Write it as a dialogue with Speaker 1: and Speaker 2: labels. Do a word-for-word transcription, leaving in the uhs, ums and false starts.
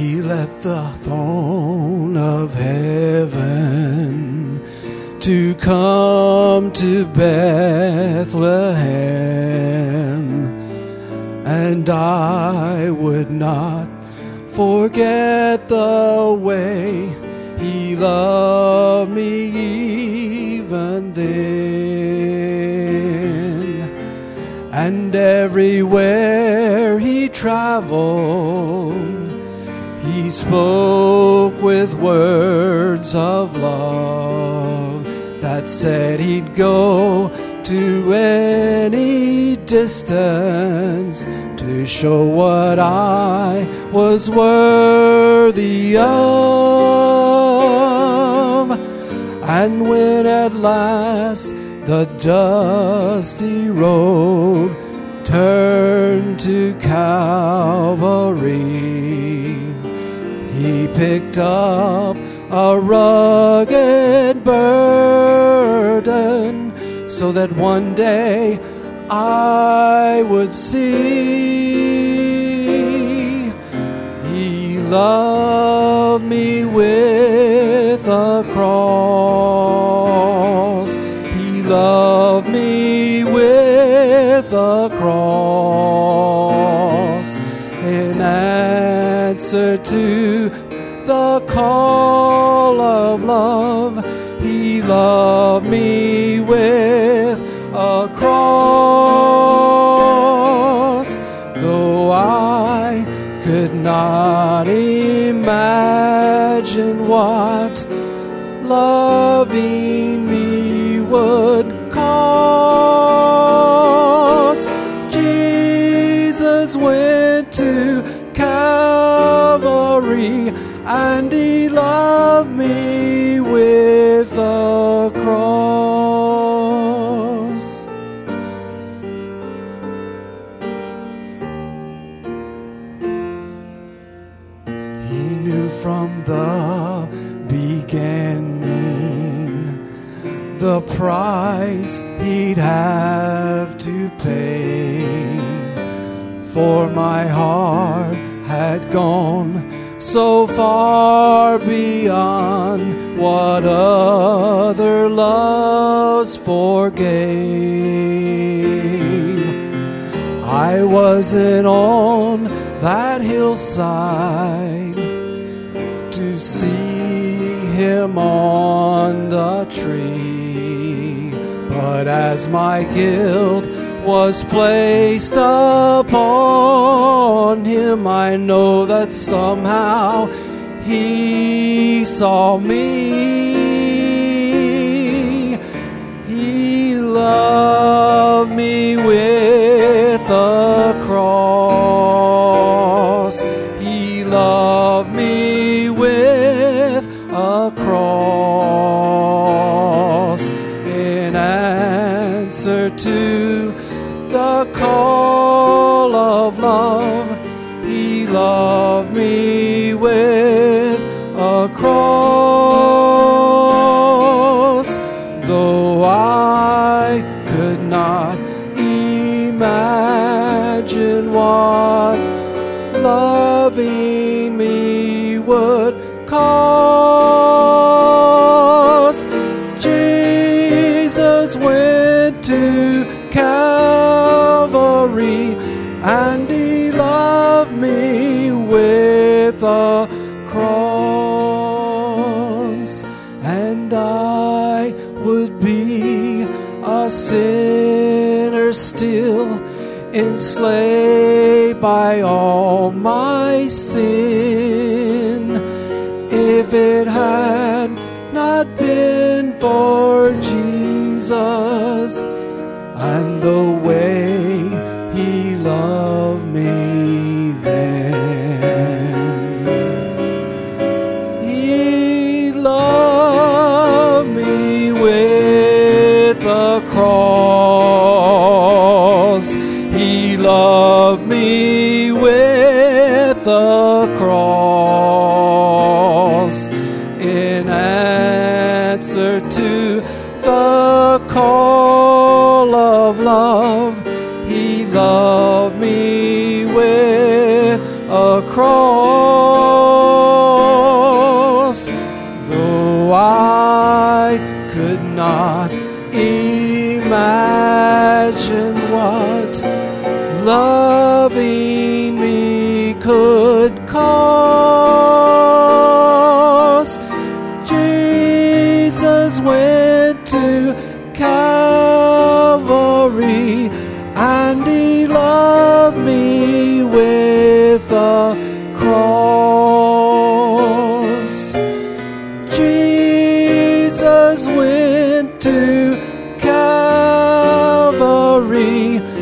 Speaker 1: He left the throne of heaven to come to Bethlehem, and I would not forget the way He loved me even then. And everywhere He traveled, He spoke with words of love that said He'd go to any distance to show what I was worthy of. And when at last the dusty road turned to Calvary, He picked up a rugged burden so that one day I would see He loved me with a cross. He loved me with a cross. In answer to the call of love, He loved me with a cross. Though I could not imagine what loving me would cost, Jesus went to Calvary and He loved me with a cross. He knew from the beginning the price He'd have to pay, for my heart had gone so far beyond what other loves forgave. I wasn't on that hillside to see Him on the tree, but as my guilt was placed upon Him, I know that somehow He saw me. He loved me with a cross. He loved me with a cross. In answer to the call of love, He loved me with a cross. Though I could not imagine what loving me would cost, Jesus went to Calvary and He loved me with a cross. And I would be a sinner still, enslaved by all my sin, if it had not been for Jesus and the way He loved me then. He loved me with a cross. He loved me with a cross. In answer to the call of love, He loved me with a cross. imagine what loving me could cost. Jesus went to Calvary and he loved me with a cross. Jesus went to Calvary